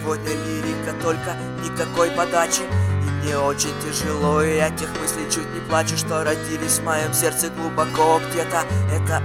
Сегодня лирика, только никакой подачи. И мне очень тяжело, и от тех мыслей чуть не плачу, что родились в моем сердце глубоко где-то. Это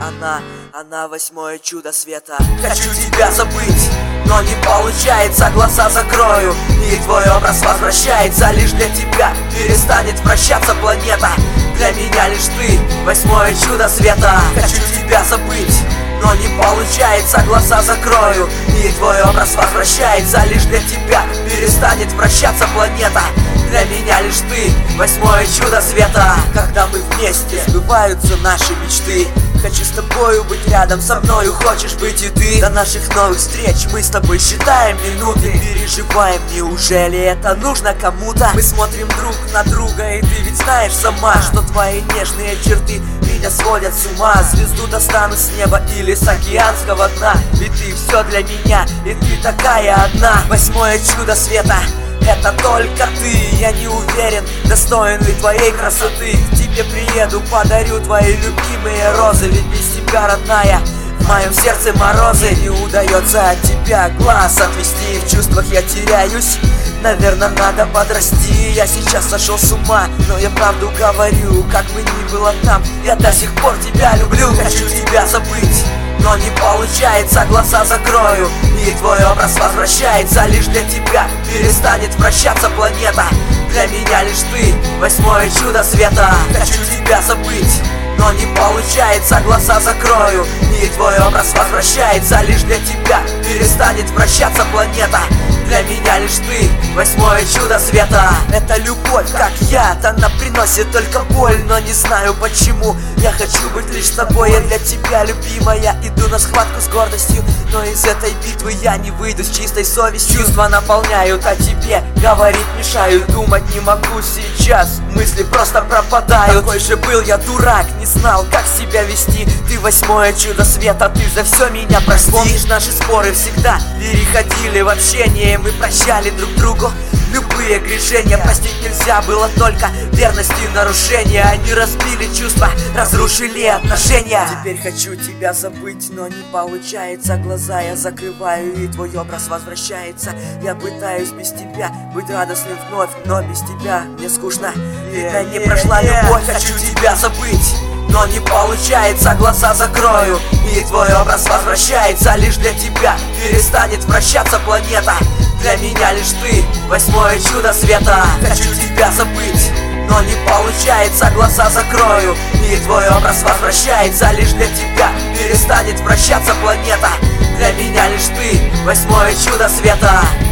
она восьмое чудо света. Хочу тебя забыть, но не получается, глаза закрою, и твой образ возвращается. Лишь для тебя перестанет вращаться планета. Для меня лишь ты, восьмое чудо света. Хочу тебя забыть, но не получается, глаза закрою, и твой образ возвращается. Лишь для тебя перестанет вращаться планета. Для меня лишь ты, восьмое чудо света. Когда мы вместе, сбываются наши мечты. Хочу с тобою быть рядом, со мною хочешь быть и ты. До наших новых встреч мы с тобой считаем минуты, переживаем, неужели это нужно кому-то? Мы смотрим друг на друга, и ты ведь знаешь сама, что твои нежные черты меня сводят с ума. Звезду достану с неба или с океанского дна, ведь ты все для меня, и ты такая одна. Восьмое чудо света, это только ты. Я не уверен, достоин ли твоей красоты. К тебе приеду, подарю твои любимые розы, ведь без тебя, родная, в моем сердце морозы. Не удается от тебя глаз отвести, в чувствах я теряюсь. Наверное, надо подрасти. Я сейчас сошел с ума, но я правду говорю. Как бы ни было там, я до сих пор тебя люблю. Хочу тебя забыть, но не получается, глаза закрою, и твой образ возвращается. Лишь для тебя перестанет вращаться планета. Для меня лишь ты, восьмое чудо света. Хочу тебя забыть, но не получается, глаза закрою, и твой образ возвращается. Лишь для тебя перестанет вращаться планета. Для меня лишь ты, восьмое чудо света. Это любовь, как яд, она приносит только боль, но не знаю почему. Я хочу быть лишь с тобой, я для тебя, любимая. Иду на схватку с гордостью, но из этой битвы я не выйду с чистой совестью. Чувства наполняют, а тебе говорить мешают. Думать не могу сейчас, мысли просто пропадают. Такой же был я дурак, не знал, как себя вести. Ты восьмое чудо света, ты за все меня прости. Помнишь, наши споры всегда переходили в общение. Мы прощали друг другу любые грешения. Простить нельзя было только верность и нарушения. Они разбили чувства, разрушили отношения. Теперь хочу тебя забыть, но не получается. Глаза я закрываю, и твой образ возвращается. Я пытаюсь без тебя быть радостным вновь, но без тебя мне скучно. Видно, не прошла любовь. Хочу тебя забыть, но не получается, глаза закрою, и твой образ возвращается. Лишь для тебя перестанет вращаться планета. Для меня лишь ты, восьмое чудо света. Хочу тебя забыть, но не получается, глаза закрою, и твой образ возвращается. Лишь для тебя перестанет вращаться планета. Для меня лишь ты, восьмое чудо света.